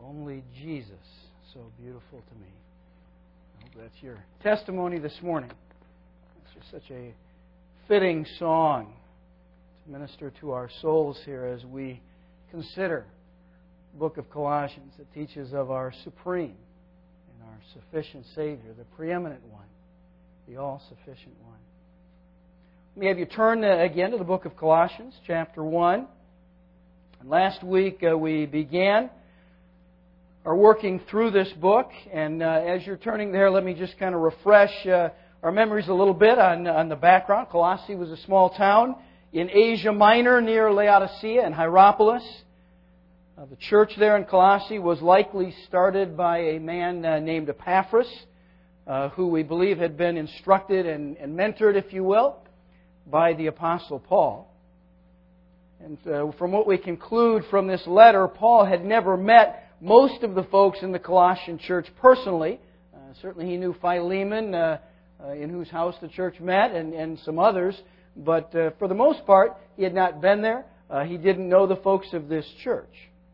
Only Jesus, so beautiful to me. I hope that's your testimony this morning. It's just such a fitting song to minister to our souls here as we consider the book of Colossians that teaches of our supreme and our sufficient Savior, the preeminent one, the all-sufficient one. Let me have you turn again to the book of Colossians, chapter 1. And last week we began our working through this book, and as you're turning there, let me just kind of refresh our memories a little bit on the background. Colossae was a small town in Asia Minor near Laodicea and Hierapolis. The church there in Colossae was likely started by a man named Epaphras, who we believe had been instructed and mentored, if you will, by the Apostle Paul. And from what we conclude from this letter, Paul had never met most of the folks in the Colossian church personally. Certainly he knew Philemon, in whose house the church met, and some others. But for the most part, he had not been there. He didn't know the folks of this church.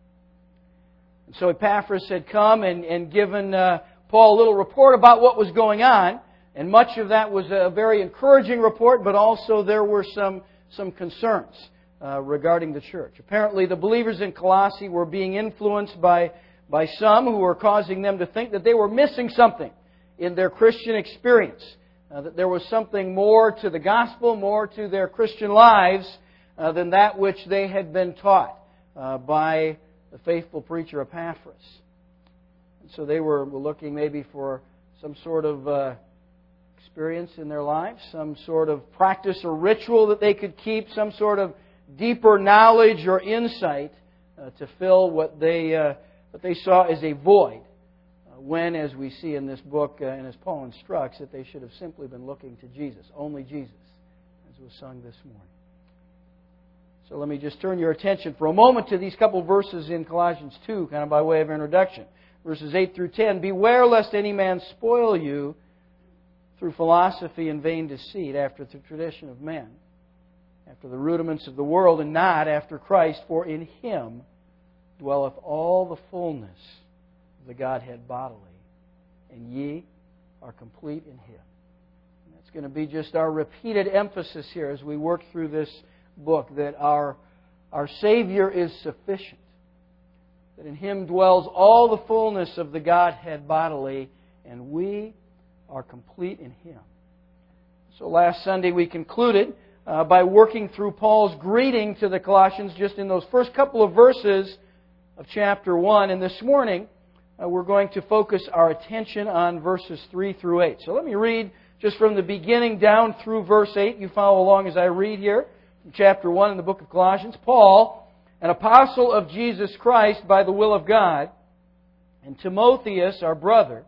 And so Epaphras had come and given Paul a little report about what was going on. And much of that was a very encouraging report, but also there were some concerns regarding the church. Apparently the believers in Colossae were being influenced by some who were causing them to think that they were missing something in their Christian experience. That there was something more to the gospel, more to their Christian lives than that which they had been taught by the faithful preacher Epaphras. And so they were looking maybe for some sort of experience in their lives, some sort of practice or ritual that they could keep, some sort of deeper knowledge or insight to fill what they saw as a void. When, as we see in this book, and as Paul instructs, that they should have simply been looking to Jesus, only Jesus, as was sung this morning. So let me just turn your attention for a moment to these couple verses in Colossians 2, kind of by way of introduction. Verses 8 through 10. Beware lest any man spoil you through philosophy and vain deceit, after the tradition of men, after the rudiments of the world, and not after Christ. For in Him dwelleth all the fullness of the Godhead bodily, and ye are complete in Him. And that's going to be just our repeated emphasis here as we work through this book, that our Savior is sufficient, that in Him dwells all the fullness of the Godhead bodily, and we are complete in Him. So last Sunday we concluded by working through Paul's greeting to the Colossians just in those first couple of verses of chapter 1. And this morning we're going to focus our attention on verses 3 through 8. So let me read just from the beginning down through verse 8. You follow along as I read here from chapter 1 in the book of Colossians. Paul, an apostle of Jesus Christ by the will of God, and Timotheus, our brother,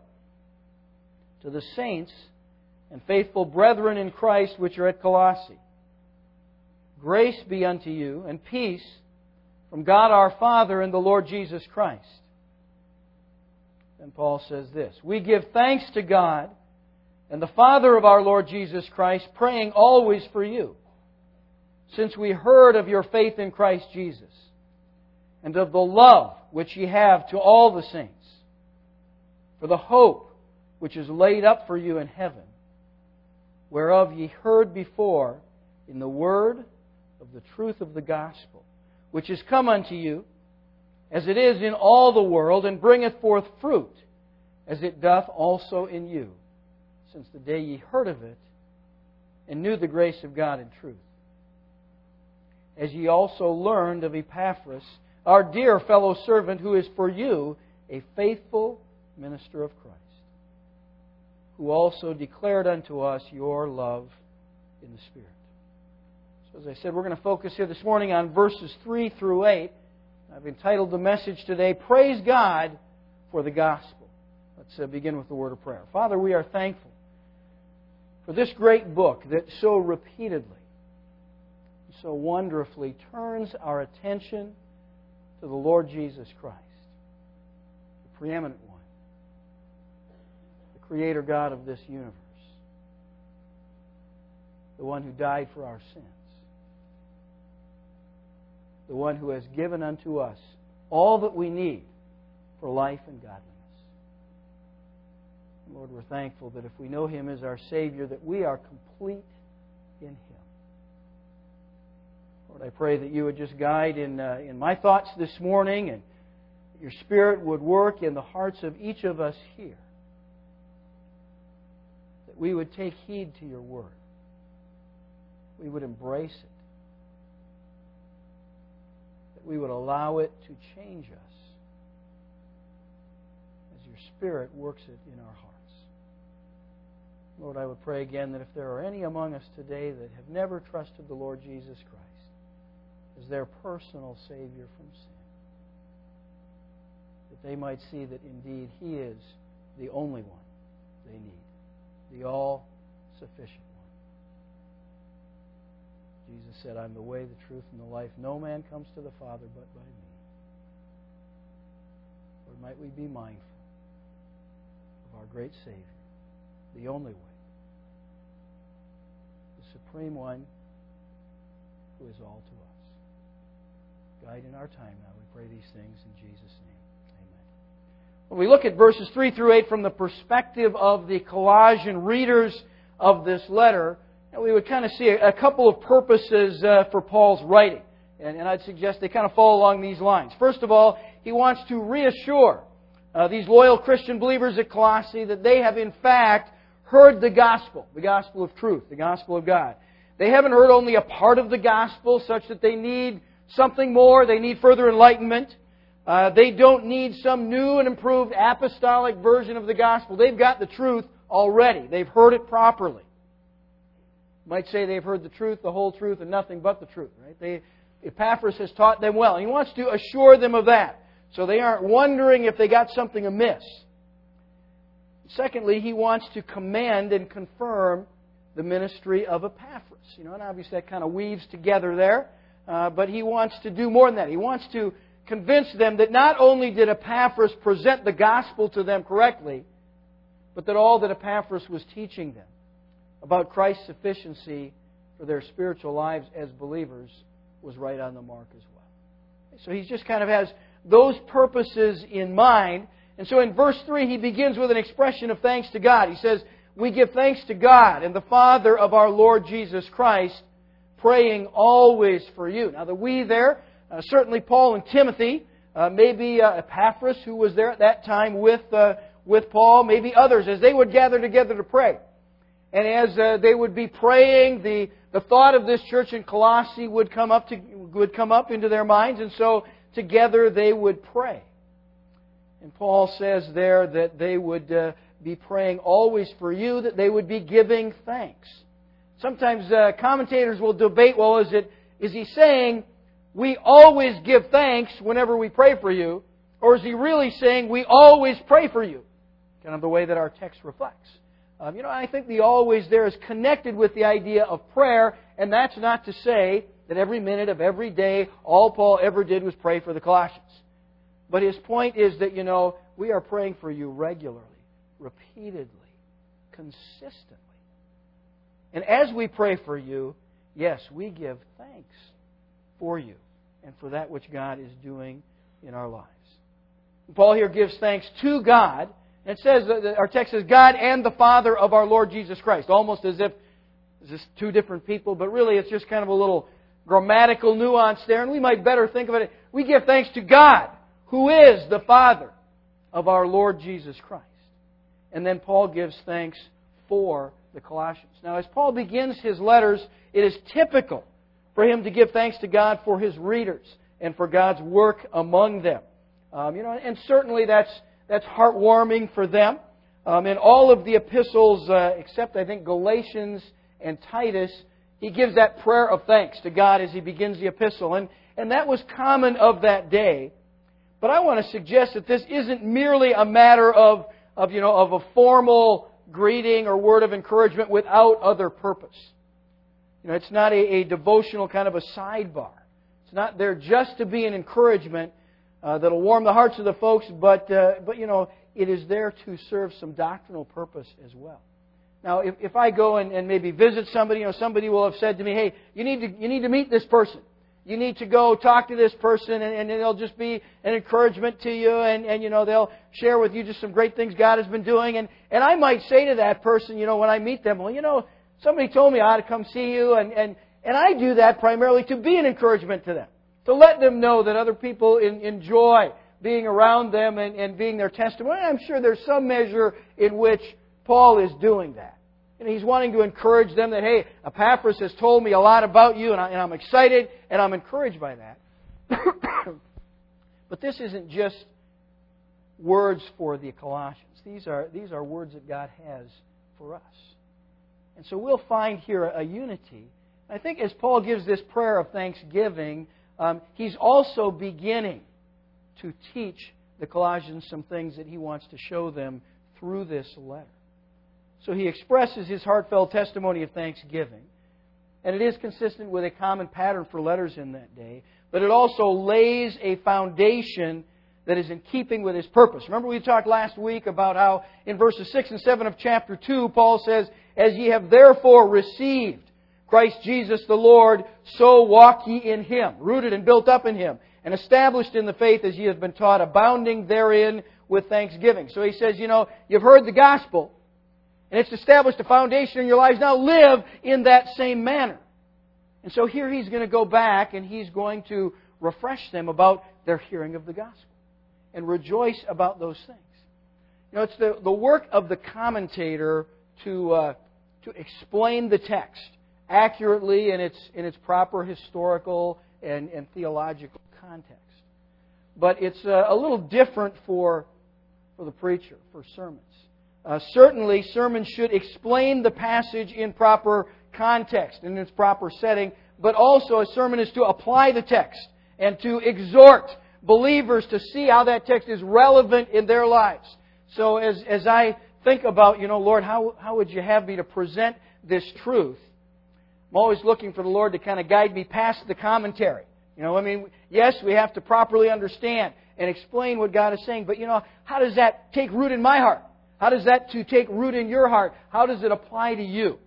to the saints and faithful brethren in Christ which are at Colossae. Grace be unto you, and peace from God our Father and the Lord Jesus Christ. Then Paul says this: We give thanks to God and the Father of our Lord Jesus Christ, praying always for you, since we heard of your faith in Christ Jesus, and of the love which ye have to all the saints, for the hope which is laid up for you in heaven, whereof ye heard before in the word of the truth of the gospel, which is come unto you, as it is in all the world, and bringeth forth fruit, as it doth also in you, since the day ye heard of it, and knew the grace of God in truth. As ye also learned of Epaphras, our dear fellow servant, who is for you a faithful minister of Christ, who also declared unto us your love in the Spirit. So as I said, we're going to focus here this morning on verses 3 through 8. I've entitled the message today, Praise God for the Gospel. Let's begin with the word of prayer. Father, we are thankful for this great book that so repeatedly, so wonderfully turns our attention to the Lord Jesus Christ, the preeminent one, the Creator God of this universe, the one who died for our sins, the one who has given unto us all that we need for life and godliness. Lord, we're thankful that if we know Him as our Savior, that we are complete in Him. Lord, I pray that You would just guide in my thoughts this morning, and that Your Spirit would work in the hearts of each of us here. That we would take heed to Your Word. We would embrace it. That we would allow it to change us as Your Spirit works it in our hearts. Lord, I would pray again that if there are any among us today that have never trusted the Lord Jesus Christ as their personal Savior from sin, that they might see that indeed He is the only one they need, the all-sufficient one. Jesus said, I'm the way, the truth, and the life. No man comes to the Father but by me. Lord, might we be mindful of our great Savior, the only way, the Supreme One who is all to us. Guide in our time now. We pray these things in Jesus' name. Amen. When we look at verses 3 through 8 from the perspective of the Colossian readers of this letter, we would kind of see a couple of purposes for Paul's writing. And I'd suggest they kind of fall along these lines. First of all, he wants to reassure these loyal Christian believers at Colossae that they have in fact heard the gospel of truth, the gospel of God. They haven't heard only a part of the gospel such that they need something more, they need further enlightenment. They don't need some new and improved apostolic version of the gospel. They've got the truth already. They've heard it properly. You might say they've heard the truth, the whole truth, and nothing but the truth. Right? Epaphras has taught them well. And he wants to assure them of that, so they aren't wondering if they got something amiss. Secondly, he wants to commend and confirm the ministry of Epaphras. And obviously that kind of weaves together there. But he wants to do more than that. He wants to convince them that not only did Epaphras present the gospel to them correctly, but that all that Epaphras was teaching them about Christ's sufficiency for their spiritual lives as believers was right on the mark as well. So he just kind of has those purposes in mind. And so in verse 3, he begins with an expression of thanks to God. He says, we give thanks to God and the Father of our Lord Jesus Christ, praying always for you. Now the we there, certainly Paul and Timothy, maybe Epaphras, who was there at that time with Paul, maybe others, as they would gather together to pray. And as they would be praying, the thought of this church in Colossae would come up into their minds, and so together they would pray. And Paul says there that they would be praying always for you, that they would be giving thanks. Sometimes commentators will debate, well, is he saying we always give thanks whenever we pray for you, or is he really saying we always pray for you? Kind of the way that our text reflects. I think the always there is connected with the idea of prayer, and that's not to say that every minute of every day all Paul ever did was pray for the Colossians. But his point is that, we are praying for you regularly, repeatedly, consistently. And as we pray for you, yes, we give thanks for you and for that which God is doing in our lives. Paul here gives thanks to God. And it says, our text says, God and the Father of our Lord Jesus Christ. Almost as if it's just two different people, but really it's just kind of a little grammatical nuance there. And we might better think of it. We give thanks to God, who is the Father of our Lord Jesus Christ. And then Paul gives thanks for the Colossians. Now, as Paul begins his letters, it is typical for him to give thanks to God for his readers and for God's work among them. And certainly that's heartwarming for them. In all of the epistles, except I think Galatians and Titus, he gives that prayer of thanks to God as he begins the epistle. And that was common of that day. But I want to suggest that this isn't merely a matter of a formal greeting or word of encouragement without other purpose. It's not a devotional kind of a sidebar. It's not there just to be an encouragement that'll warm the hearts of the folks, but it is there to serve some doctrinal purpose as well. Now, if I go and maybe visit somebody, somebody will have said to me, hey, you need to meet this person. you need to go talk to this person and they'll just be an encouragement to you and they'll share with you just some great things God has been doing. And I might say to that person, when I meet them, well, somebody told me I ought to come see you. And I do that primarily to be an encouragement to them, to let them know that other people enjoy being around them and being their testimony. I'm sure there's some measure in which Paul is doing that. And he's wanting to encourage them that, hey, Epaphras has told me a lot about you, and I'm excited, and I'm encouraged by that. But this isn't just words for the Colossians. These are words that God has for us. And so we'll find here a unity. I think as Paul gives this prayer of thanksgiving, he's also beginning to teach the Colossians some things that he wants to show them through this letter. So he expresses his heartfelt testimony of thanksgiving. And it is consistent with a common pattern for letters in that day. But it also lays a foundation that is in keeping with his purpose. Remember we talked last week about how in verses 6 and 7 of chapter 2, Paul says, "As ye have therefore received Christ Jesus the Lord, so walk ye in Him," rooted and built up in Him, and established in the faith as ye have been taught, abounding therein with thanksgiving. So he says, you've heard the gospel, and it's established a foundation in your lives. Now live in that same manner. And so here he's going to go back and he's going to refresh them about their hearing of the gospel and rejoice about those things. It's the work of the commentator to explain the text accurately in its proper historical and theological context. But it's a little different for the preacher, for sermons. Certainly, sermons should explain the passage in proper context, in its proper setting, but also a sermon is to apply the text and to exhort believers to see how that text is relevant in their lives. So as I think about, Lord, how would you have me to present this truth? I'm always looking for the Lord to kind of guide me past the commentary. Yes, we have to properly understand and explain what God is saying, but how does that take root in my heart? How does that take root in your heart? How does it apply to you?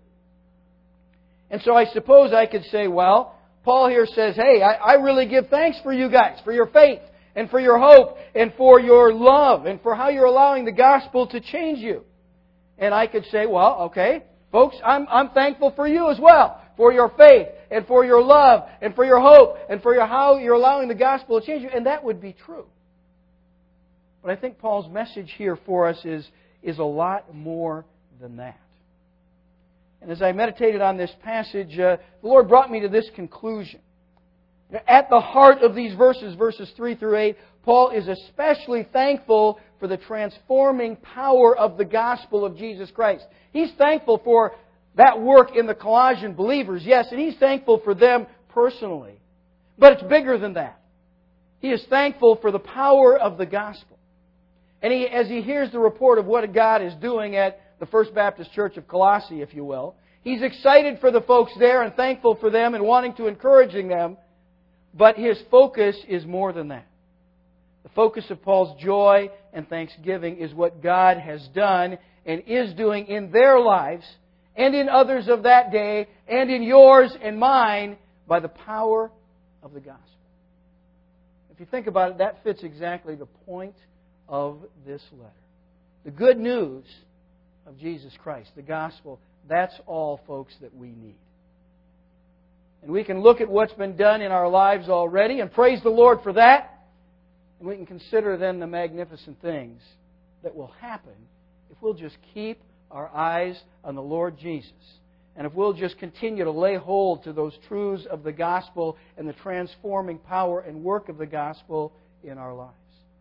And so I suppose I could say, well, Paul here says, hey, I really give thanks for you guys, for your faith, and for your hope, and for your love, and for how you're allowing the gospel to change you. And I could say, well, okay, folks, I'm thankful for you as well, for your faith, and for your love, and for your hope, and for how you're allowing the gospel to change you. And that would be true. But I think Paul's message here for us is a lot more than that. And as I meditated on this passage, the Lord brought me to this conclusion. At the heart of these verses 3 through 8, Paul is especially thankful for the transforming power of the gospel of Jesus Christ. He's thankful for that work in the Colossian believers, yes, and he's thankful for them personally. But it's bigger than that. He is thankful for the power of the gospel. And as he hears the report of what God is doing at the First Baptist Church of Colossae, if you will, he's excited for the folks there and thankful for them and wanting to encourage them. But his focus is more than that. The focus of Paul's joy and thanksgiving is what God has done and is doing in their lives and in others of that day and in yours and mine by the power of the gospel. If you think about it, that fits exactly the point of this letter. The good news of Jesus Christ, the gospel, that's all, folks, that we need. And we can look at what's been done in our lives already and praise the Lord for that. And we can consider then the magnificent things that will happen if we'll just keep our eyes on the Lord Jesus. And if we'll just continue to lay hold to those truths of the gospel and the transforming power and work of the gospel in our lives.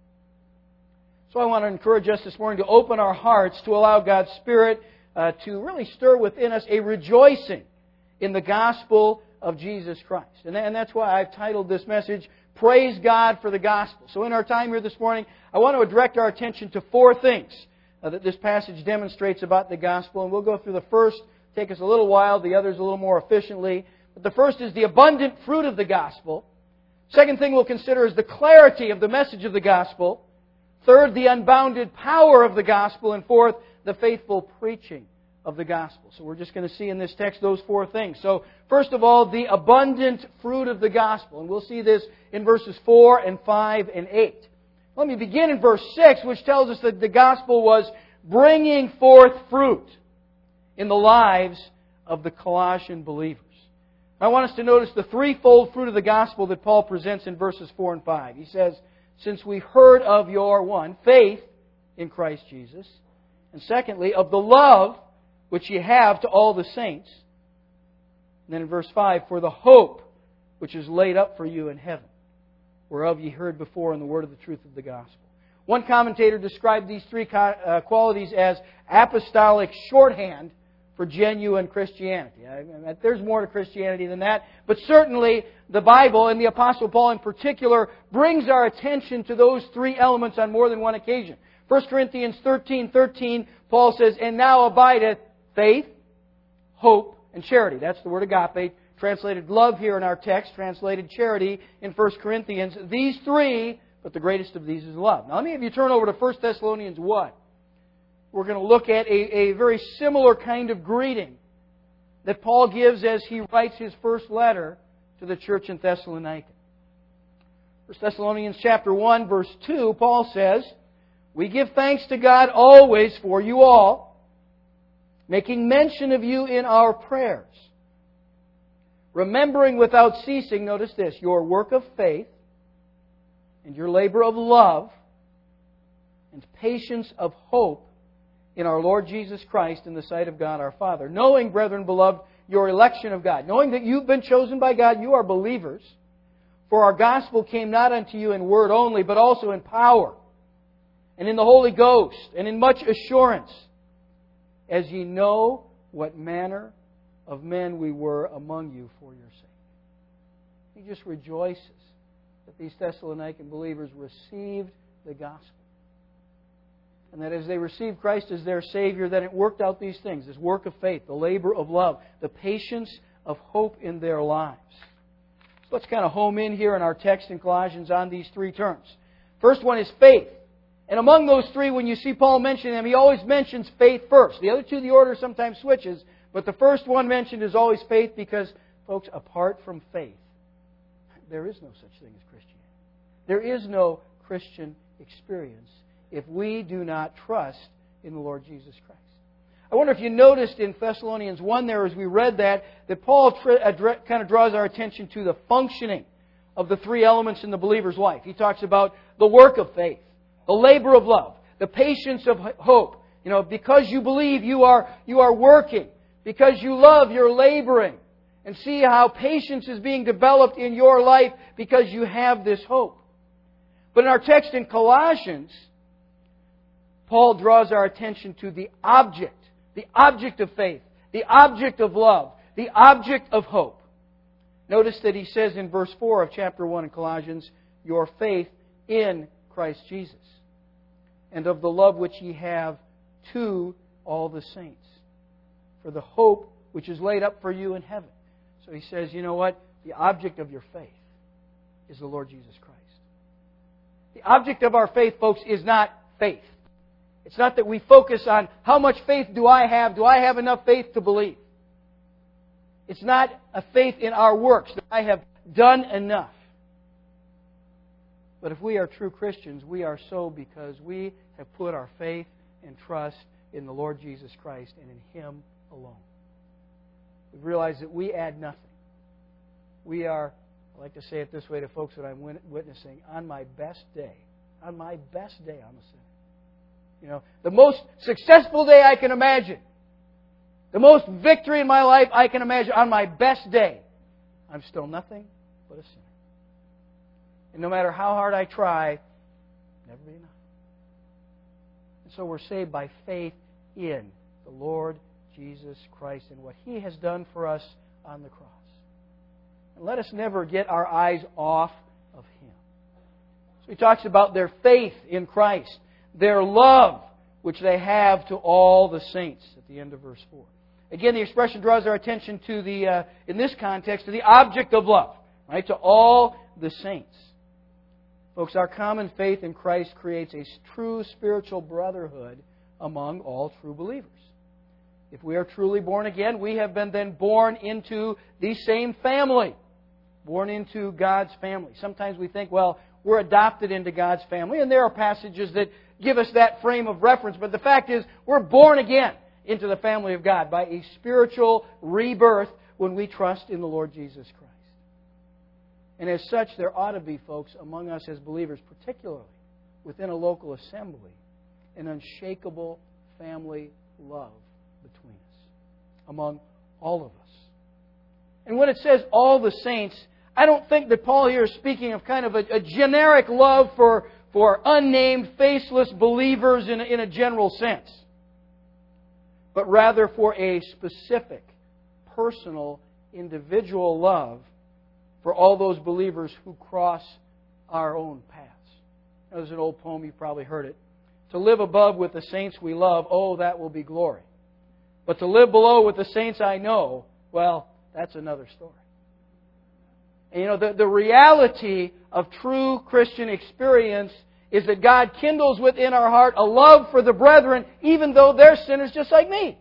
So I want to encourage us this morning to open our hearts to allow God's Spirit to really stir within us a rejoicing in the gospel of Jesus Christ. And that's why I've titled this message, Praise God for the Gospel. So in our time here this morning, I want to direct our attention to 4 things that this passage demonstrates about the gospel. And we'll go through the first, take us a little while, the others a little more efficiently. But the first is the abundant fruit of the gospel. Second thing we'll consider is the clarity of the message of the gospel. Third, the unbounded power of the gospel. And fourth, the faithful preaching of the gospel. So we're just going to see in this text those four things. So first of all, the abundant fruit of the gospel. And we'll see this in verses 4 and 5 and 8. Let me begin in verse 6, which tells us that the gospel was bringing forth fruit in the lives of the Colossian believers. I want us to notice the threefold fruit of the gospel that Paul presents in verses 4 and 5. He says, since we heard of your, one, faith in Christ Jesus, and secondly, of the love which ye have to all the saints. And then in verse 5, for the hope which is laid up for you in heaven, whereof ye heard before in the word of the truth of the gospel. One commentator described these three qualities as apostolic shorthand for genuine Christianity. There's more to Christianity than that, but certainly the Bible, and the Apostle Paul in particular, brings our attention to those three elements on more than one occasion. 1 Corinthians 13:13, Paul says, and now abideth faith, hope, and charity. That's the word agape. Translated love here in our text, translated charity in 1 Corinthians. These three, but the greatest of these is love. Now let me have you turn over to 1 Thessalonians 1. We're going to look at a very similar kind of greeting that Paul gives as he writes his first letter to the church in Thessalonica. 1 Thessalonians chapter 1, verse 2, Paul says, we give thanks to God always for you all, making mention of you in our prayers, remembering without ceasing, notice this, your work of faith and your labor of love and patience of hope in our Lord Jesus Christ in the sight of God our Father. Knowing, brethren beloved, your election of God. Knowing that you've been chosen by God, you are believers. For our gospel came not unto you in word only, but also in power, and in the Holy Ghost, and in much assurance, as ye know what manner of men we were among you for your sake. He just rejoices that these Thessalonican believers received the gospel. And that as they received Christ as their Savior, that it worked out these things, this work of faith, the labor of love, the patience of hope in their lives. So let's kind of home in here in our text in Colossians on these three terms. First one is faith. And among those three, when you see Paul mention them, he always mentions faith first. The other two, the order sometimes switches, but the first one mentioned is always faith because, folks, apart from faith, there is no such thing as Christianity. There is no Christian experience if we do not trust in the Lord Jesus Christ. I wonder if you noticed in Thessalonians 1 there as we read that Paul kind of draws our attention to the functioning of the three elements in the believer's life. He talks about the work of faith, the labor of love, the patience of hope. You know, because you believe, you are working. Because you love, you're laboring. And see how patience is being developed in your life because you have this hope. But in our text in Colossians, Paul draws our attention to the object of faith, the object of love, the object of hope. Notice that he says in verse 4 of chapter 1 in Colossians, your faith in Christ Jesus, and of the love which ye have to all the saints, for the hope which is laid up for you in heaven. So he says, you know what? The object of your faith is the Lord Jesus Christ. The object of our faith, folks, is not faith. It's not that we focus on how much faith do I have? Do I have enough faith to believe? It's not a faith in our works that I have done enough. But if we are true Christians, we are so because we have put our faith and trust in the Lord Jesus Christ and in Him alone. We realize that we add nothing. We are, I like to say it this way to folks that I'm witnessing, on my best day, I'm a sinner. You know, the most successful day I can imagine, the most victory in my life I can imagine, on my best day, I'm still nothing but a sinner. And no matter how hard I try, never be enough. And so we're saved by faith in the Lord Jesus Christ and what He has done for us on the cross. And let us never get our eyes off of Him. So he talks about their faith in Christ, their love, which they have to all the saints, at the end of verse 4. Again, the expression draws our attention to the, in this context, to the object of love, right? To all the saints. Folks, our common faith in Christ creates a true spiritual brotherhood among all true believers. If we are truly born again, we have been then born into the same family. Born into God's family. Sometimes we think, well, we're adopted into God's family, and there are passages that give us that frame of reference. But the fact is, we're born again into the family of God by a spiritual rebirth when we trust in the Lord Jesus Christ. And as such, there ought to be, folks, among us as believers, particularly within a local assembly, an unshakable family love between us, among all of us. And when it says all the saints, I don't think that Paul here is speaking of kind of a generic love for unnamed, faceless believers in a general sense, but rather for a specific, personal, individual love for all those believers who cross our own paths. There's an old poem, you've probably heard it. To live above with the saints we love, oh, that will be glory. But to live below with the saints I know, well, that's another story. And the reality of true Christian experience is that God kindles within our heart a love for the brethren, even though they're sinners just like me.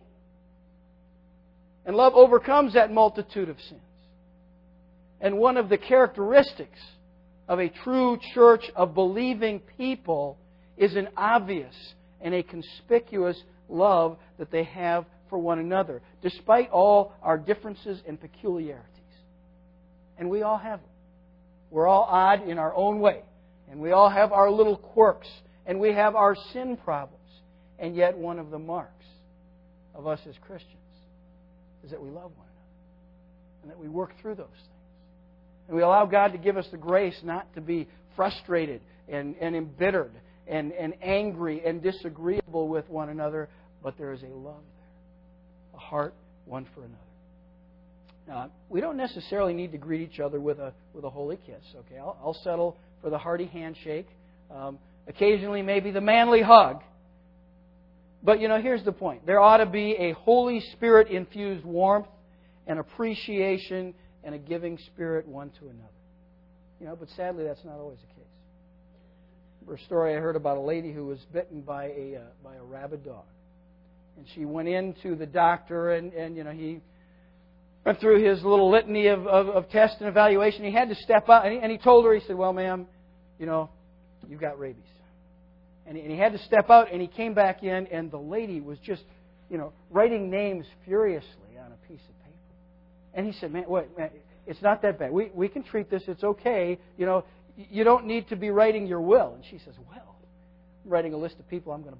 And love overcomes that multitude of sins. And one of the characteristics of a true church of believing people is an obvious and a conspicuous love that they have for one another, despite all our differences and peculiarities. And we all have them. We're all odd in our own way. And we all have our little quirks. And we have our sin problems. And yet one of the marks of us as Christians is that we love one another. And that we work through those things. And we allow God to give us the grace not to be frustrated and embittered and angry and disagreeable with one another, but there is a love there, a heart one for another. Now, we don't necessarily need to greet each other with a holy kiss. Okay, I'll settle for the hearty handshake, occasionally maybe the manly hug. But here's the point: there ought to be a Holy Spirit infused warmth and appreciation and a giving spirit one to another. But sadly, that's not always the case. A story I heard about a lady who was bitten by a rabid dog, and she went into the doctor, and he went through his little litany of tests and evaluation. He had to step out, and he told her, he said, "Well, ma'am, you've got rabies." And he had to step out, and he came back in, and the lady was just, writing names furiously on a piece of paper. And he said, "Man, wait, man, it's not that bad. We can treat this. It's okay. You don't need to be writing your will." And she says, "Well, I'm writing a list of people I'm going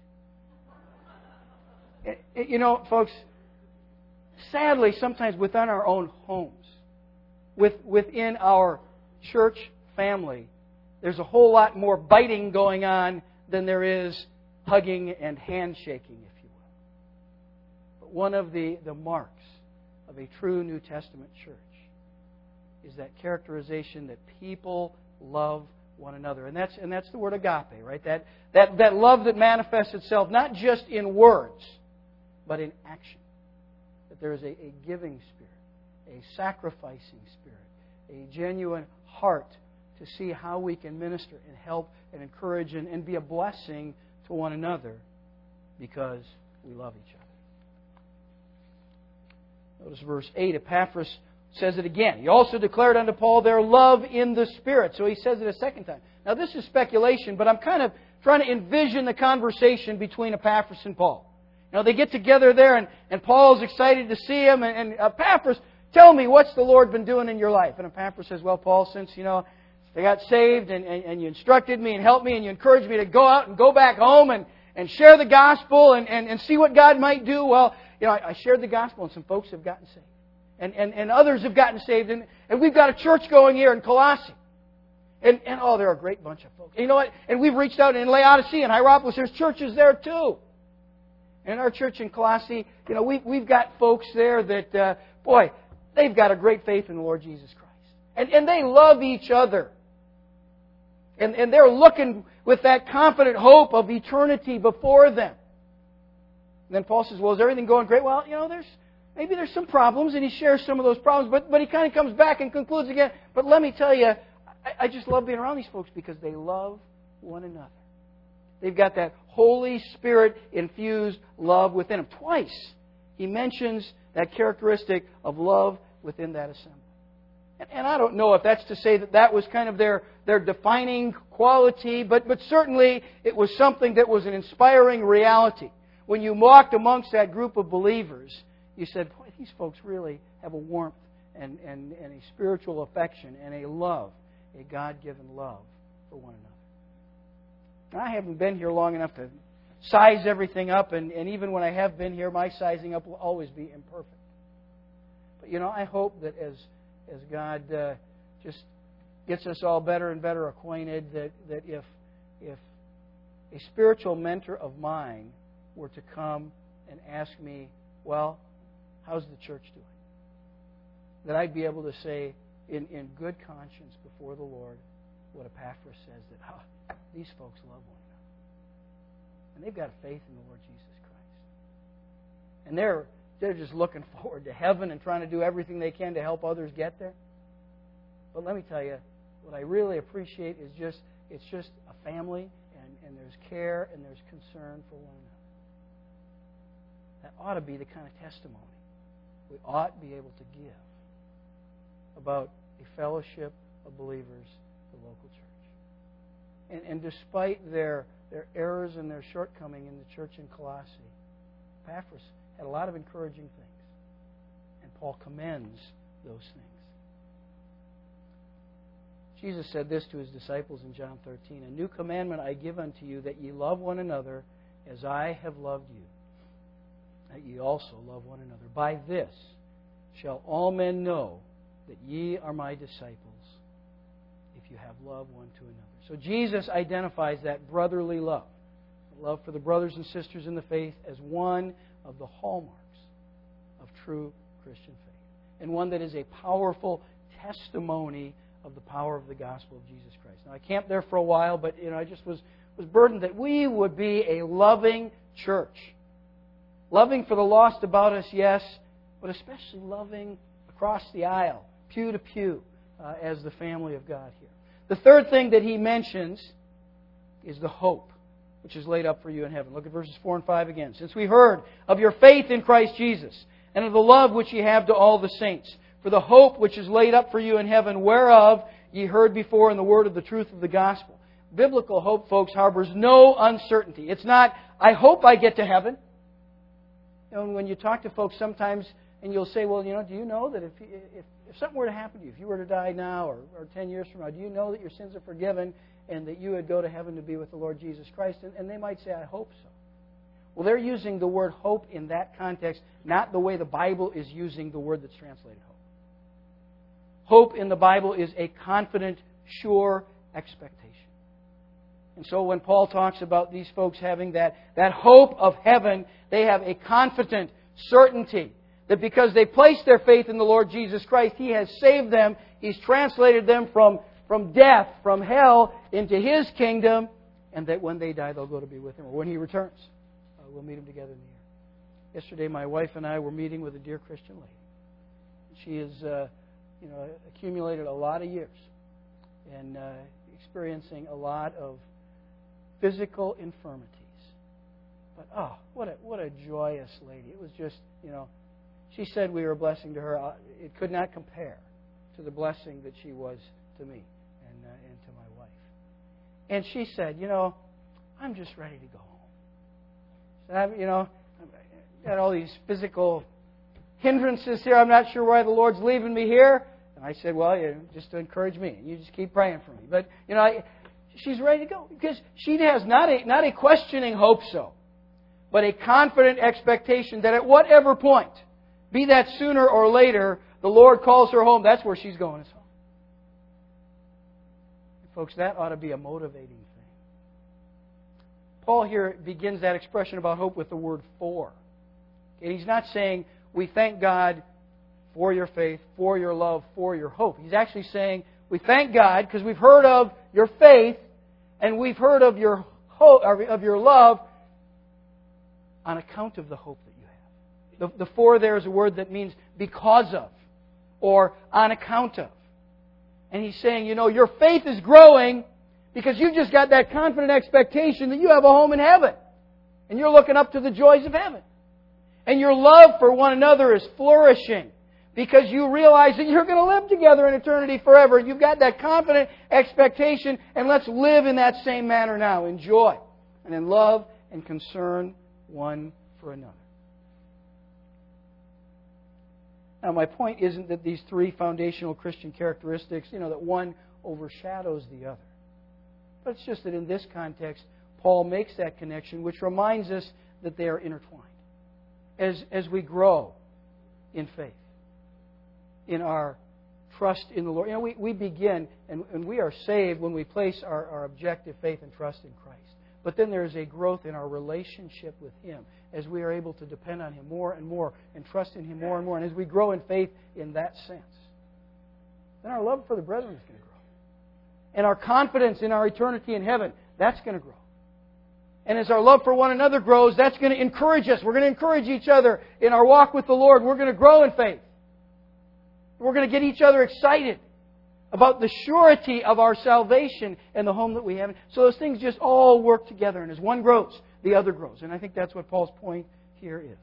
to bite." Folks, sadly, sometimes within our own homes, within our church family, there's a whole lot more biting going on than there is hugging and handshaking, if you will. But one of the marks of a true New Testament church is that characterization that people love one another. And that's the word agape, right? That love that manifests itself not just in words, but in action. That there is a giving spirit, a sacrificing spirit, a genuine heart to see how we can minister and help and encourage and be a blessing to one another because we love each other. Notice verse 8, Epaphras says it again. He also declared unto Paul their love in the Spirit. So he says it a second time. Now this is speculation, but I'm kind of trying to envision the conversation between Epaphras and Paul. They get together there, and Paul's excited to see him, and Epaphras, tell me, what's the Lord been doing in your life? And Epaphras says, "Well, Paul, since, I got saved, and you instructed me and helped me, and you encouraged me to go out and go back home and share the gospel and see what God might do, well, I shared the gospel, and some folks have gotten saved. And others have gotten saved, and we've got a church going here in Colossae. And they're a great bunch of folks. And you know what? And we've reached out in Laodicea and Hierapolis. There's churches there too. And our church in Colossae, we've got folks there that, they've got a great faith in the Lord Jesus Christ. And they love each other. And they're looking with that confident hope of eternity before them." And then Paul says, "Well, is everything going great?" Well, there's some problems, and he shares some of those problems, but he kind of comes back and concludes again. But let me tell you, I just love being around these folks because they love one another. They've got that Holy Spirit-infused love within them. Twice he mentions that characteristic of love within that assembly. And I don't know if that's to say that that was kind of their defining quality, but certainly it was something that was an inspiring reality. When you walked amongst that group of believers, you said, boy, these folks really have a warmth and a spiritual affection and a love, a God-given love for one another. I haven't been here long enough to size everything up, and even when I have been here, my sizing up will always be imperfect. But, I hope that as God just gets us all better and better acquainted, that if a spiritual mentor of mine were to come and ask me, well, how's the church doing? That I'd be able to say in good conscience before the Lord what Epaphras says, that these folks love one another. And they've got faith in the Lord Jesus Christ. And they're just looking forward to heaven and trying to do everything they can to help others get there. But let me tell you, what I really appreciate is it's just a family, and there's care and there's concern for one another. That ought to be the kind of testimony we ought to be able to give about a fellowship of believers, the local church. And despite their errors and their shortcoming in the church in Colossae, Epaphras had a lot of encouraging things. And Paul commends those things. Jesus said this to His disciples in John 13, "A new commandment I give unto you, that ye love one another as I have loved you, that ye also love one another. By this shall all men know that ye are my disciples, if you have love one to another." So Jesus identifies that brotherly love for the brothers and sisters in the faith, as one of the hallmarks of true Christian faith, and one that is a powerful testimony of the power of the gospel of Jesus Christ. Now, I camped there for a while, but I just was burdened that we would be a loving church. Loving for the lost about us, yes, but especially loving across the aisle, pew to pew, as the family of God here. The third thing that he mentions is the hope which is laid up for you in heaven. Look at verses 4 and 5 again. "Since we heard of your faith in Christ Jesus, and of the love which ye have to all the saints, for the hope which is laid up for you in heaven, whereof ye heard before in the word of the truth of the gospel." Biblical hope, folks, harbors no uncertainty. It's not, I hope I get to heaven. When you talk to folks sometimes, and you'll say, well, do you know that if something were to happen to you, if you were to die now or 10 years from now, do you know that your sins are forgiven and that you would go to heaven to be with the Lord Jesus Christ? And they might say, I hope so. Well, they're using the word hope in that context, not the way the Bible is using the word that's translated hope. Hope in the Bible is a confident, sure expectation. And so when Paul talks about these folks having that hope of heaven, they have a confident certainty that because they place their faith in the Lord Jesus Christ, He has saved them. He's translated them from death, from hell, into His kingdom, and that when they die, they'll go to be with Him. Or when He returns, we'll meet Him together in the air. Yesterday, my wife and I were meeting with a dear Christian lady. She has accumulated a lot of years and experiencing a lot of physical infirmities. But, what a joyous lady. It was just, she said we were a blessing to her. It could not compare to the blessing that she was to me and to my wife. And she said, I'm just ready to go home. She said, I've got all these physical hindrances here. I'm not sure why the Lord's leaving me here. And I said, well, just to encourage me. You just keep praying for me. But, she's ready to go because she has not a questioning hope so, but a confident expectation that at whatever point, be that sooner or later, the Lord calls her home. That's where she's going, is home. And folks, that ought to be a motivating thing. Paul here begins that expression about hope with the word "for." And he's not saying we thank God for your faith, for your love, for your hope. He's actually saying we thank God because we've heard of your faith and we've heard of your hope, of your love, on account of the hope that you have. The "for" there is a word that means because of or on account of. And he's saying, your faith is growing because you've just got that confident expectation that you have a home in heaven. And you're looking up to the joys of heaven. And your love for one another is flourishing because you realize that you're going to live together in eternity forever. You've got that confident expectation, and let's live in that same manner now, in joy and in love and concern one for another. Now, my point isn't that these three foundational Christian characteristics, that one overshadows the other. But it's just that in this context, Paul makes that connection, which reminds us that they are intertwined. As we grow in faith, in our trust in the Lord. We begin, and we are saved when we place our objective faith and trust in Christ. But then there is a growth in our relationship with Him as we are able to depend on Him more and more and trust in Him more and more. And as we grow in faith in that sense, then our love for the brethren is going to grow. And our confidence in our eternity in heaven, that's going to grow. And as our love for one another grows, that's going to encourage us. We're going to encourage each other in our walk with the Lord. We're going to grow in faith. We're going to get each other excited about the surety of our salvation and the home that we have. So those things just all work together. And as one grows, the other grows. And I think that's what Paul's point here is.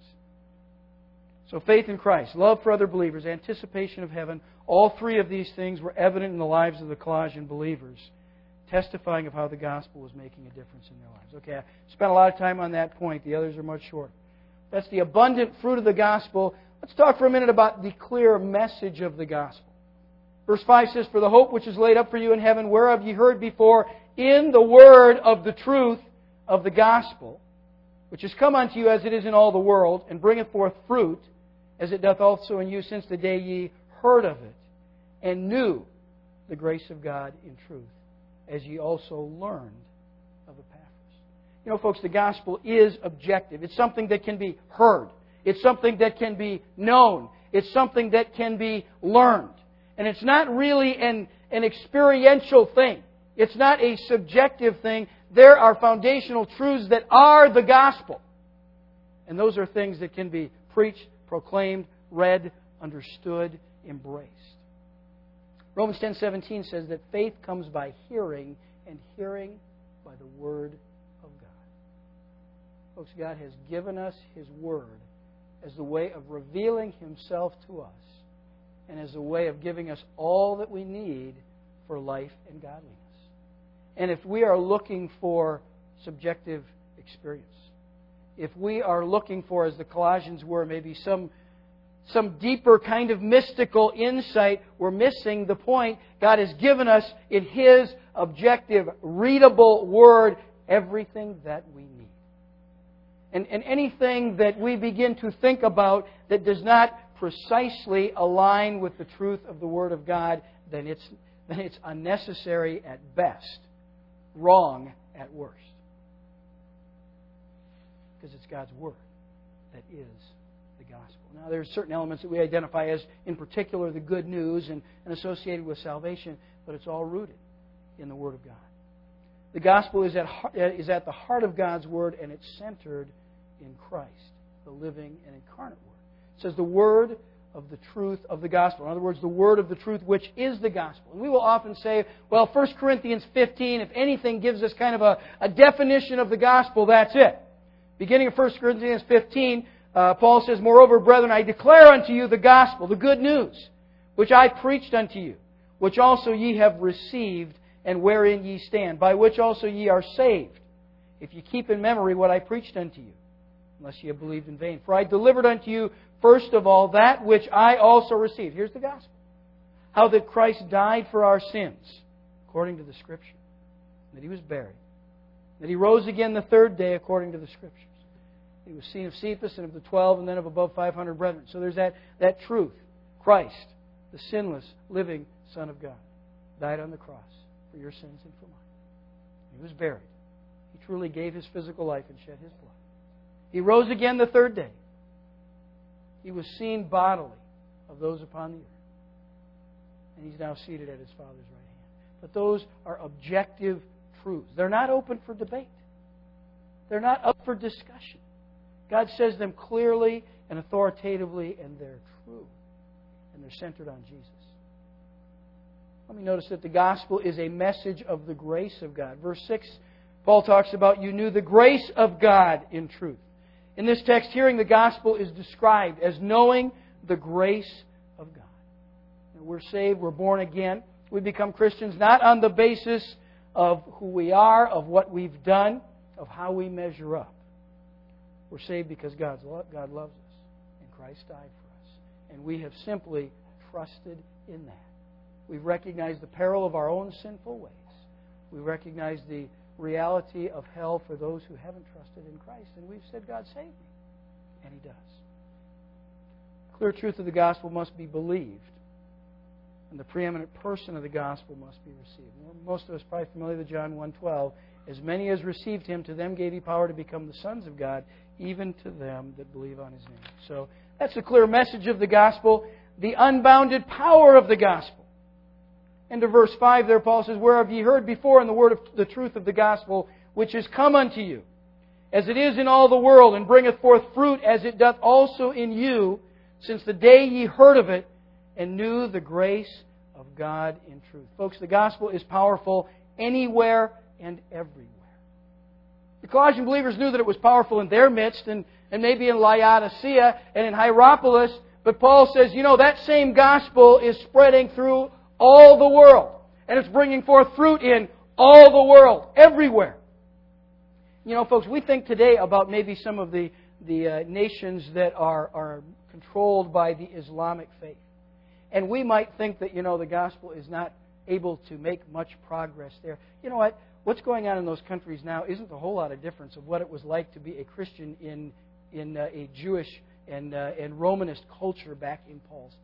So faith in Christ, love for other believers, anticipation of heaven, all three of these things were evident in the lives of the Colossian believers, testifying of how the gospel was making a difference in their lives. Okay, I spent a lot of time on that point. The others are much shorter. That's the abundant fruit of the gospel. Let's talk for a minute about the clear message of the gospel. Verse 5 says, "For the hope which is laid up for you in heaven, whereof ye heard before, in the word of the truth of the gospel, which is come unto you as it is in all the world, and bringeth forth fruit, as it doth also in you since the day ye heard of it, and knew the grace of God in truth, as ye also learned of Epaphras." Folks, the gospel is objective. It's something that can be heard. It's something that can be known. It's something that can be learned. And it's not really an experiential thing. It's not a subjective thing. There are foundational truths that are the gospel. And those are things that can be preached, proclaimed, read, understood, embraced. Romans 10:17 says that faith comes by hearing, and hearing by the Word of God. Folks, God has given us His Word as the way of revealing Himself to us and as a way of giving us all that we need for life and godliness. And if we are looking for subjective experience, if we are looking for, as the Colossians were, maybe some deeper kind of mystical insight, we're missing the point. God has given us in His objective, readable Word everything that we need. And anything that we begin to think about that does not precisely align with the truth of the Word of God, then it's unnecessary at best, wrong at worst. Because it's God's Word that is the gospel. Now, there's certain elements that we identify as, in particular, the good news and associated with salvation, but it's all rooted in the Word of God. The gospel is at the heart of God's Word, and it's centered in Christ, the living and incarnate Word. It says the Word of the truth of the gospel. In other words, the Word of the truth, which is the gospel. And we will often say, well, 1 Corinthians 15, if anything, gives us kind of a definition of the gospel, that's it. Beginning of 1 Corinthians 15, Paul says, "Moreover, brethren, I declare unto you the gospel, the good news, which I preached unto you, which also ye have received, and wherein ye stand, by which also ye are saved, if ye keep in memory what I preached unto you, unless ye have believed in vain. For I delivered unto you, first of all, that which I also received." Here's the gospel. "How that Christ died for our sins, according to the Scripture, that He was buried, that He rose again the third day, according to the Scriptures. He was seen of Cephas and of the 12, and then of above 500 brethren." So there's that truth. Christ, the sinless, living Son of God, died on the cross for your sins and for mine. He was buried. He truly gave His physical life and shed His blood. He rose again the third day. He was seen bodily of those upon the earth. And He's now seated at His Father's right hand. But those are objective truths. They're not open for debate. They're not up for discussion. God says them clearly and authoritatively, and they're true. And they're centered on Jesus. Let me notice that the gospel is a message of the grace of God. Verse 6, Paul talks about, "You knew the grace of God in truth." In this text, hearing the gospel is described as knowing the grace of God. We're saved, we're born again. We become Christians not on the basis of who we are, of what we've done, of how we measure up. We're saved because God loves us, and Christ died for us. And we have simply trusted in that. We've recognized the peril of our own sinful ways. We recognize the reality of hell for those who haven't trusted in Christ. And we've said, God, save me. And He does. Clear truth of the gospel must be believed. And the preeminent person of the gospel must be received. Most of us are probably familiar with John 1:12. As many as received Him, to them gave He power to become the sons of God, even to them that believe on His name. So that's the clear message of the gospel, the unbounded power of the gospel. Into verse 5 there, Paul says, Whereof ye heard before in the word of the truth of the gospel, which is come unto you, as it is in all the world, and bringeth forth fruit as it doth also in you, since the day ye heard of it, and knew the grace of God in truth. Folks, the gospel is powerful anywhere and everywhere. The Colossian believers knew that it was powerful in their midst, and maybe in Laodicea and in Hierapolis, but Paul says, that same gospel is spreading through all the world. And it's bringing forth fruit in all the world, everywhere. Folks, we think today about maybe some of the nations that are controlled by the Islamic faith. And we might think that, the gospel is not able to make much progress there. You know what? What's going on in those countries now isn't a whole lot of difference of what it was like to be a Christian in a Jewish and Romanist culture back in Paul's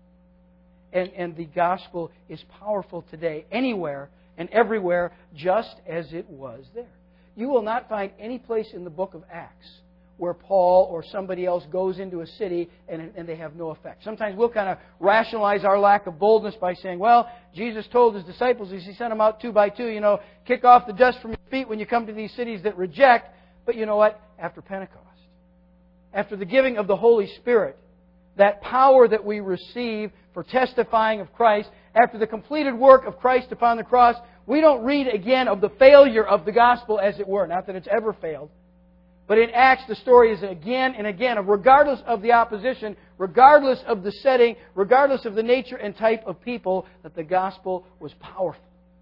day. And the gospel is powerful today, anywhere and everywhere, just as it was there. You will not find any place in the book of Acts where Paul or somebody else goes into a city and they have no effect. Sometimes we'll kind of rationalize our lack of boldness by saying, well, Jesus told His disciples as He sent them out 2 by 2, kick off the dust from your feet when you come to these cities that reject. But you know what? After Pentecost, after the giving of the Holy Spirit, that power that we receive for testifying of Christ, after the completed work of Christ upon the cross, we don't read again of the failure of the gospel, as it were. Not that it's ever failed. But in Acts, the story is again and again of, regardless of the opposition, regardless of the setting, regardless of the nature and type of people, that the gospel was powerful.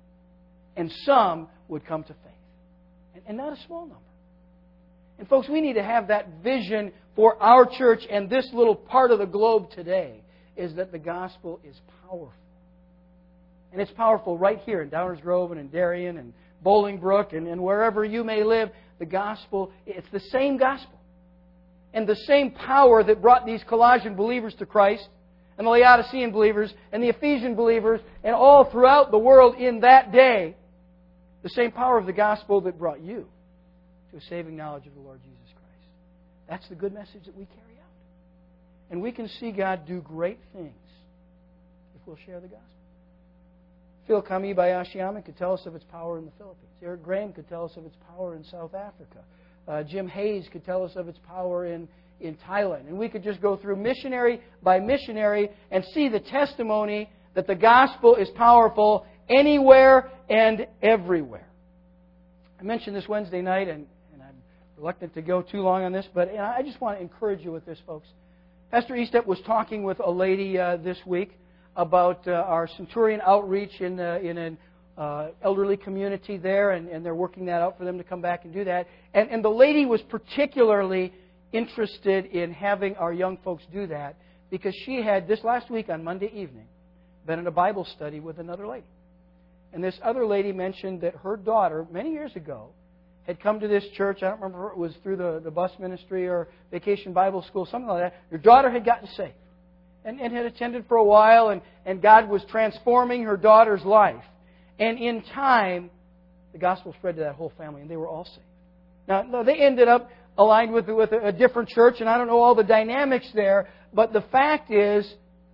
And some would come to faith. And not a small number. And folks, we need to have that vision for our church and this little part of the globe today, is that the gospel is powerful. And it's powerful right here in Downers Grove and in Darien and Bolingbrook and wherever you may live. The gospel, it's the same gospel. And the same power that brought these Colossian believers to Christ, and the Laodicean believers, and the Ephesian believers, and all throughout the world in that day, the same power of the gospel that brought you to a saving knowledge of the Lord Jesus Christ. That's the good message that we carry out. And we can see God do great things if we'll share the gospel. Phil Kamibayashiama could tell us of its power in the Philippines. Eric Graham could tell us of its power in South Africa. Jim Hayes could tell us of its power in Thailand. And we could just go through missionary by missionary and see the testimony that the gospel is powerful anywhere and everywhere. I mentioned this Wednesday night, and I'm reluctant to go too long on this, but I just want to encourage you with this, folks. Pastor Estep was talking with a lady this week about our Centurion outreach in an elderly community there, and they're working that out for them to come back and do that. And the lady was particularly interested in having our young folks do that because she had, this last week on Monday evening, been in a Bible study with another lady. And this other lady mentioned that her daughter, many years ago, had come to this church. I don't remember if it was through the bus ministry or Vacation Bible School, something like that. Her daughter had gotten saved. And had attended for a while, and God was transforming her daughter's life. And in time, the gospel spread to that whole family, and they were all saved. Now, they ended up aligned with a different church, and I don't know all the dynamics there, but the fact is,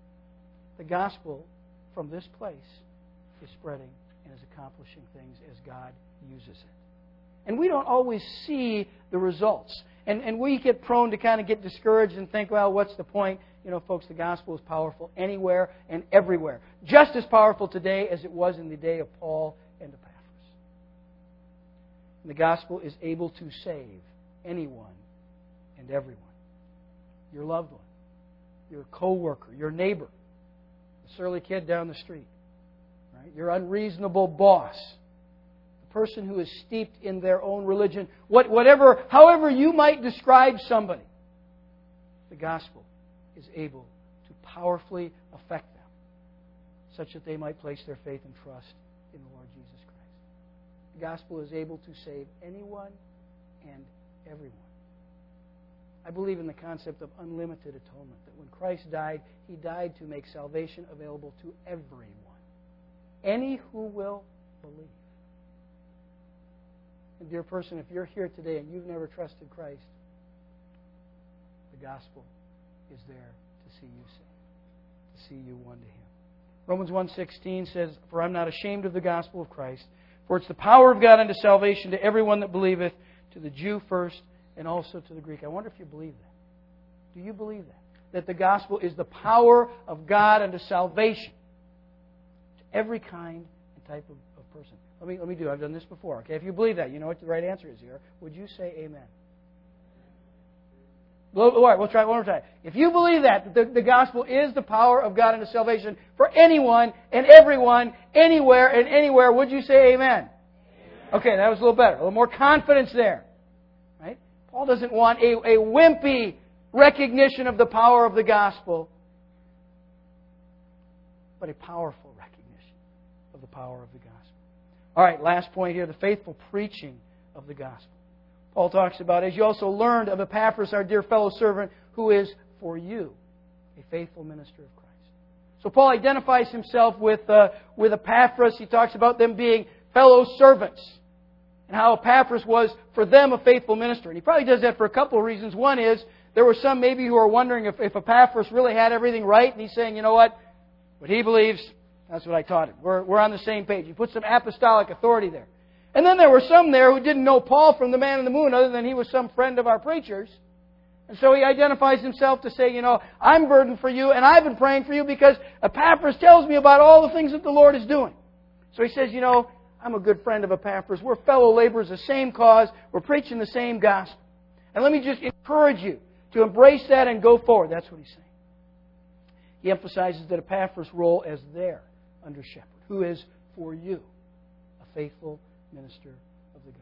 the gospel from this place is spreading and is accomplishing things as God uses it. And we don't always see the results. And we get prone to kind of get discouraged and think, well, what's the point? Folks, the gospel is powerful anywhere and everywhere. Just as powerful today as it was in the day of Paul and Epaphras. And the gospel is able to save anyone, and everyone. Your loved one, your co-worker, your neighbor, the surly kid down the street, right? Your unreasonable boss, the person who is steeped in their own religion, however you might describe somebody, the gospel is able to powerfully affect them such that they might place their faith and trust in the Lord Jesus Christ. The gospel is able to save anyone and everyone. I believe in the concept of unlimited atonement, that when Christ died, He died to make salvation available to everyone. Any who will believe. And dear person, if you're here today and you've never trusted Christ, the gospel is there to see you saved, to see you won to Him. Romans 1:16 says, "For I'm not ashamed of the gospel of Christ, for it's the power of God unto salvation to everyone that believeth, to the Jew first, and also to the Greek." I wonder if you believe that. Do you believe that? That the gospel is the power of God unto salvation to every kind and type of person. Let me do it. I've done this before. Okay, if you believe that, you know what the right answer is here. Would you say amen? All right, we'll try it one more time. If you believe that the gospel is the power of God unto salvation for anyone and everyone, anywhere and anywhere, would you say amen? Amen. Okay, that was a little better. A little more confidence there. Right? Paul doesn't want a wimpy recognition of the power of the gospel, but a powerful recognition of the power of the gospel. All right, last point here, the faithful preaching of the gospel. Paul talks about, as you also learned of Epaphras, our dear fellow servant, who is for you a faithful minister of Christ. So Paul identifies himself with Epaphras. He talks about them being fellow servants and how Epaphras was for them a faithful minister. And he probably does that for a couple of reasons. One is there were some maybe who are wondering if Epaphras really had everything right, and he's saying, you know what he believes, that's what I taught him. We're on the same page. He put some apostolic authority there. And then there were some there who didn't know Paul from the man in the moon other than he was some friend of our preacher's. And so he identifies himself to say, I'm burdened for you and I've been praying for you because Epaphras tells me about all the things that the Lord is doing. So he says, I'm a good friend of Epaphras. We're fellow laborers, the same cause. We're preaching the same gospel. And let me just encourage you to embrace that and go forward. That's what he's saying. He emphasizes that Epaphras' role as their under shepherd, who is for you a faithful minister of the gospel.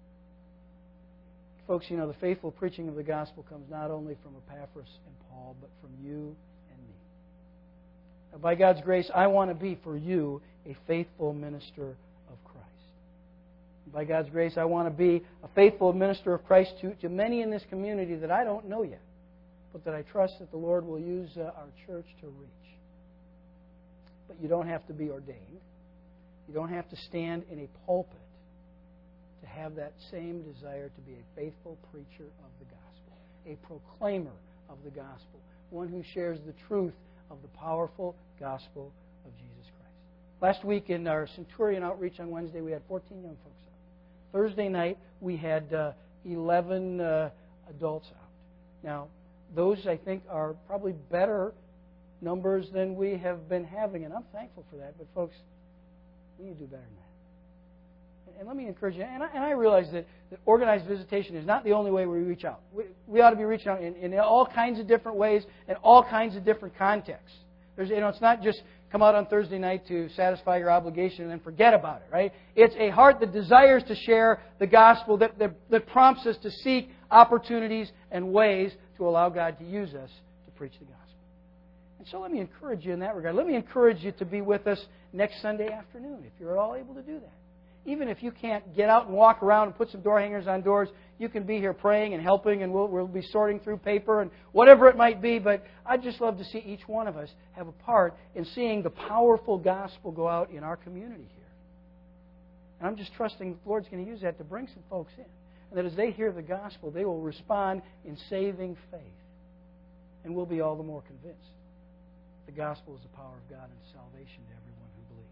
Folks, the faithful preaching of the gospel comes not only from Epaphras and Paul, but from you and me. Now, by God's grace, I want to be for you a faithful minister of Christ. By God's grace, I want to be a faithful minister of Christ to many in this community that I don't know yet, but that I trust that the Lord will use our church to reach. But you don't have to be ordained. You don't have to stand in a pulpit to have that same desire to be a faithful preacher of the gospel, a proclaimer of the gospel, one who shares the truth of the powerful gospel of Jesus Christ. Last week in our Centurion outreach on Wednesday, we had 14 young folks out. Thursday night, we had 11 adults out. Now, those, I think, are probably better numbers than we have been having, and I'm thankful for that. But, folks, we need to do better than that. And let me encourage you, and I realize that organized visitation is not the only way we reach out. We ought to be reaching out in all kinds of different ways and all kinds of different contexts. It's not just come out on Thursday night to satisfy your obligation and then forget about it, right? It's a heart that desires to share the gospel, that prompts us to seek opportunities and ways to allow God to use us to preach the gospel. And so let me encourage you in that regard. Let me encourage you to be with us next Sunday afternoon, if you're at all able to do that. Even if you can't get out and walk around and put some door hangers on doors, you can be here praying and helping, and we'll be sorting through paper and whatever it might be. But I'd just love to see each one of us have a part in seeing the powerful gospel go out in our community here. And I'm just trusting the Lord's going to use that to bring some folks in. And that as they hear the gospel, they will respond in saving faith. And we'll be all the more convinced the gospel is the power of God and salvation to everyone who believes.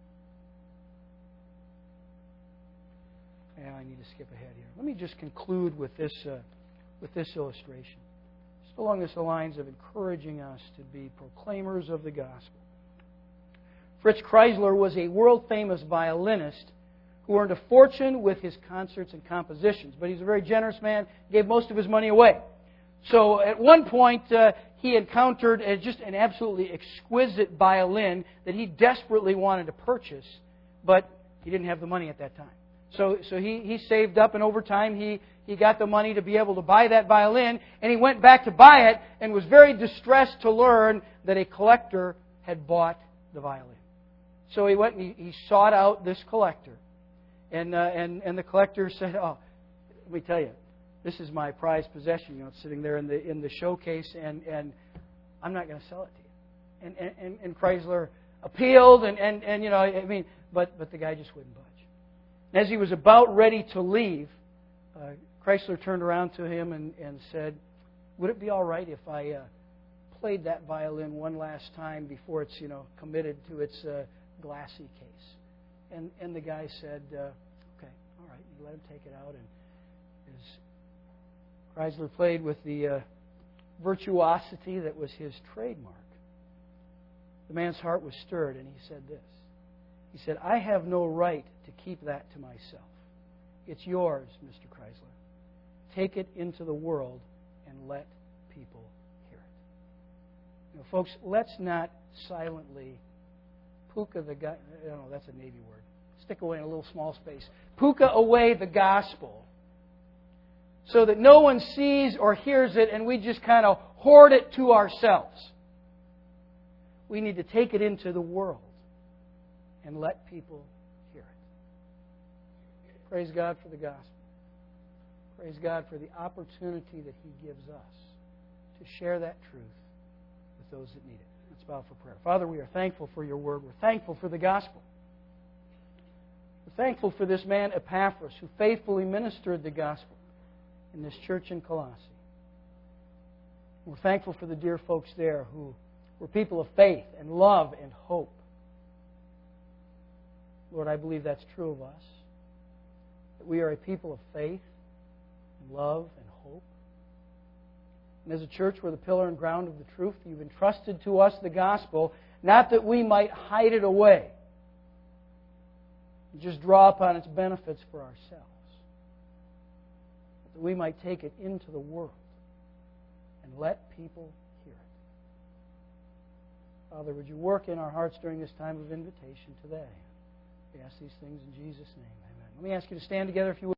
And I need to skip ahead here. Let me just conclude with this illustration. Just along the lines of encouraging us to be proclaimers of the gospel. Fritz Kreisler was a world-famous violinist who earned a fortune with his concerts and compositions. But he's a very generous man, gave most of his money away. So at one point, he encountered just an absolutely exquisite violin that he desperately wanted to purchase, but he didn't have the money at that time. So he saved up, and over time he got the money to be able to buy that violin, and he went back to buy it and was very distressed to learn that a collector had bought the violin. So he went and he sought out this collector, and the collector said, "Oh, let me tell you, this is my prized possession. It's sitting there in the showcase, and I'm not going to sell it to you." And Chrysler appealed, but the guy just wouldn't budge. As he was about ready to leave, Chrysler turned around to him and said, "Would it be all right if I played that violin one last time before it's committed to its glassy case?" And the guy said, "Okay, all right." He let him take it out, and as Chrysler played with the virtuosity that was his trademark, the man's heart was stirred, and he said this. He said, "I have no right to keep that to myself. It's yours, Mr. Chrysler. Take it into the world and let people hear it." Folks, let's not silently puka the guy. No, that's a Navy word. Stick away in a little small space. Puka away the gospel so that no one sees or hears it and we just kind of hoard it to ourselves. We need to take it into the world and let people hear it. Praise God for the gospel. Praise God for the opportunity that He gives us to share that truth with those that need it. Let's bow for prayer. Father, we are thankful for Your Word. We're thankful for the gospel. We're thankful for this man Epaphras who faithfully ministered the gospel in this church in Colossae. We're thankful for the dear folks there who were people of faith and love and hope. Lord, I believe that's true of us. That we are a people of faith and love and hope. And as a church, we're the pillar and ground of the truth. You've entrusted to us the gospel, not that we might hide it away and just draw upon its benefits for ourselves, but that we might take it into the world and let people hear it. Father, would You work in our hearts during this time of invitation today? We ask these things in Jesus' name. Amen. Let me ask you to stand together if you would.